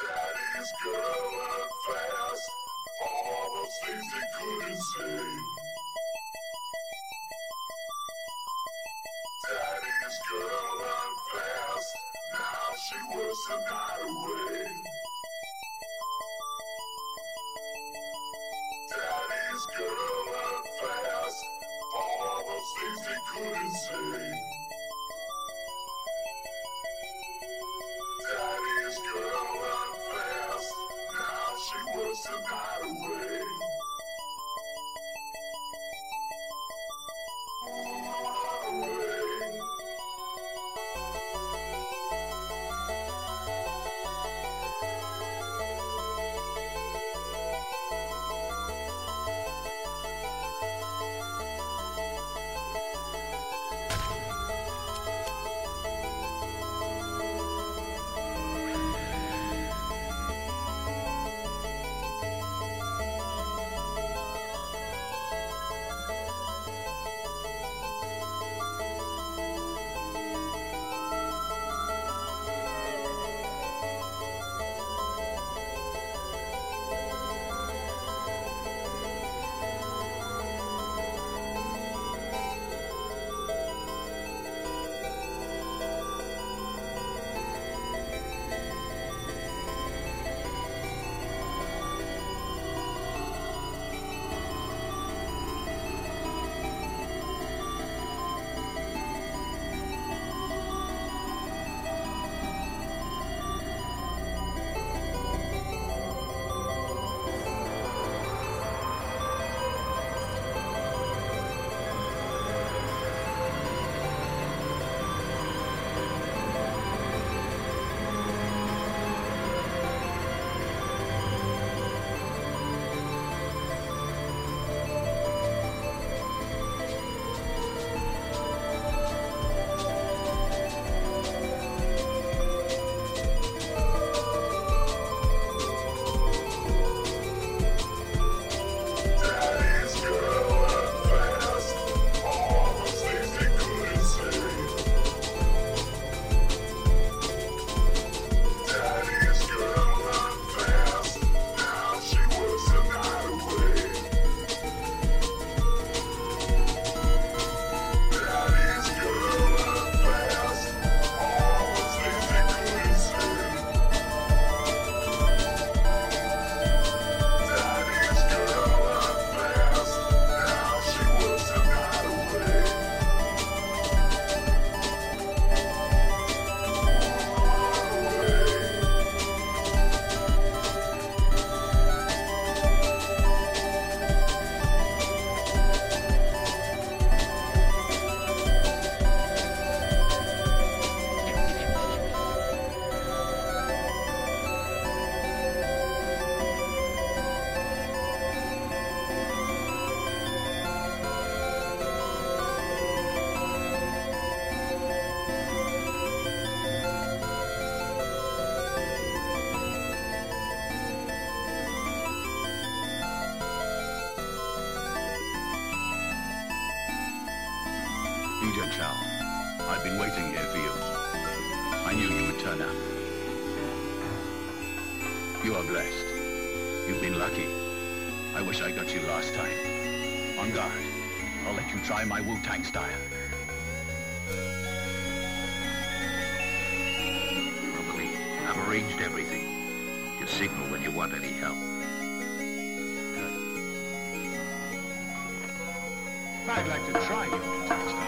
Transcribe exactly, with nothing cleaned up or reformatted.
Daddy's going fast, all those things they couldn't say. Daddy's going fast, now she was a night away. Daddy's going fast, all those things they couldn't say. Daddy's going fast, now she was a night away. Away. Peter Chow, I've been waiting here for you. I knew you would turn up. You are blessed. You've been lucky. I wish I got you last time. On guard. I'll let you try my Wu-Tang style. I'm clean. I've arranged everything. You signal when you want any help. Good. I'd like to try your Wu-Tang style.